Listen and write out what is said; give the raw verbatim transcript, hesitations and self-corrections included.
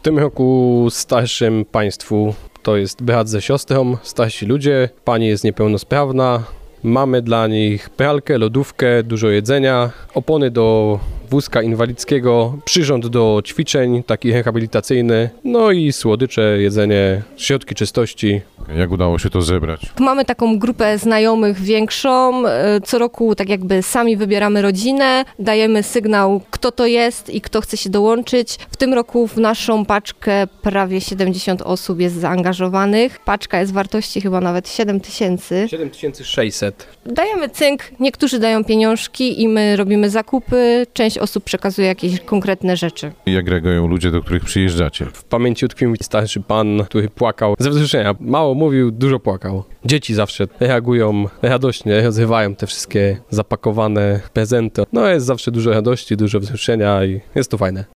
tym roku starszym państwu to jest brat ze siostrą, starsi ludzie, pani jest niepełnosprawna. Mamy dla nich pralkę, lodówkę, dużo jedzenia, opony do wózka inwalidzkiego, przyrząd do ćwiczeń, taki rehabilitacyjny, no i słodycze, jedzenie, środki czystości. Jak udało się to zebrać? Mamy taką grupę znajomych większą. Co roku tak jakby sami wybieramy rodzinę, dajemy sygnał, kto to jest i kto chce się dołączyć. W tym roku w naszą paczkę prawie siedemdziesiąt osób jest zaangażowanych. Paczka jest wartości chyba nawet siedem tysięcy. siedem tysięcy sześćset. Dajemy cynk, niektórzy dają pieniążki i my robimy zakupy. Część osób przekazuje jakieś konkretne rzeczy. Jak reagują ludzie, do których przyjeżdżacie? W pamięci utkwił mi starszy pan, który płakał ze wzruszenia. Mało mówił, dużo płakał. Dzieci zawsze reagują radośnie, rozrywają te wszystkie zapakowane prezenty. No jest zawsze dużo radości, dużo wzruszenia i jest to fajne.